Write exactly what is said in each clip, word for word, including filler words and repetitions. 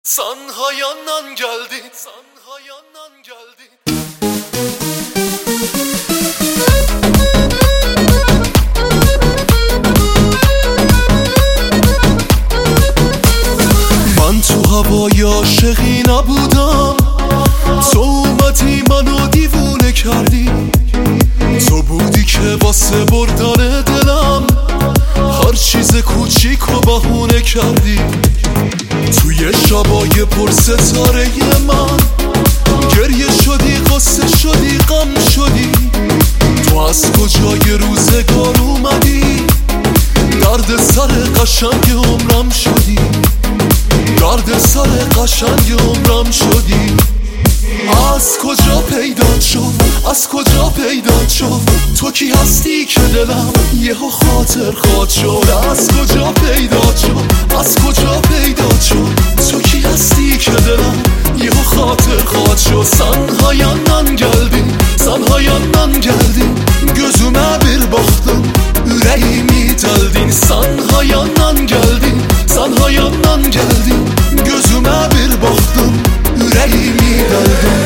Sen hayandan geldin, sen hayandan geldin. من تو هوای عاشقی نبودم، تو اومدی منو دیوونه کردی. تو بودی که واسه بردن دلم هر چیز کوچیک و بهونه کردی. توی شبای پر ستاره من گریه شدی، قصه شدی، غم شدی. تو از کجای روزگار اومدی، درد سر قشنگ عمرم شدی، درد سر قشنگ عمرم شدی. از کجا پیدا شد، از کجا پیدا شد، تو کی هستی که دلم یهو خاطر خواد شد. از کجا پیدا شد، از کجا پیدا شد، تو کی هستی که دلم یهو خاطر خواد شد. Sen hayandan geldin, sen hayandan geldin. Gözüme bir baktın, yüreğimi deldin. Sen hayandan geldin, sen hayandan geldin. Gözüme bir baktın, yüreğimi deldin.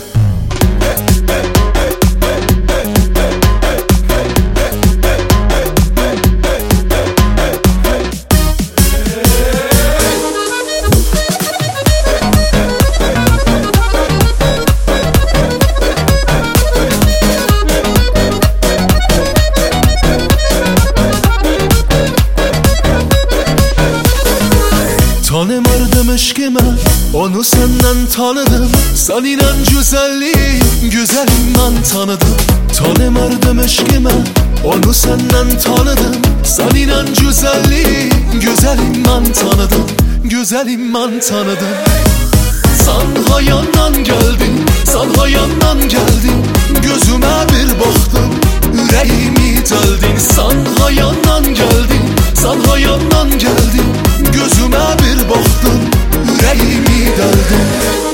Tanımardım aşkımı, onu senden tanıdım. Senin en güzelliğin, güzelim ben tanıdım. Tanımardım aşkımı, onu senden tanıdım. Senin en güzelliğin, güzelim ben tanıdım. Güzelim ben tanıdım. Sen hayandan geldin, sen hayandan geldin. Gözüme bir baktın, yüreğimi deldin. Sen hayandan geldin, sen hayandan geldin. Gözüme bir baktın, yüreğimi deldin.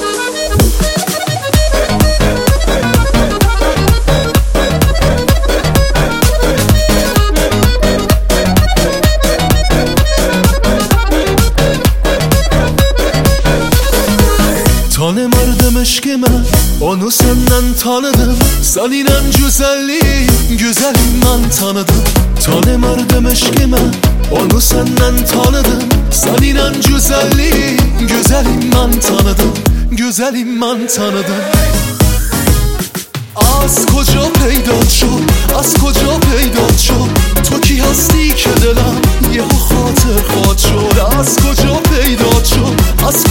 Tanımardım aşkımı, onu senden tanıdım. Senin en güzelliğin, güzelim ben tanıdım. Tanımardım aşkımı, onu senden tanıdım. Senin en güzelliğin, güzelim ben tanıdım. Güzelim ben tanıdım. از کجا پیدا شد، از کجا پیدا شد، تو کی هستی که دلم یهو خاطر خواد شد. از کجا پیدا شد، از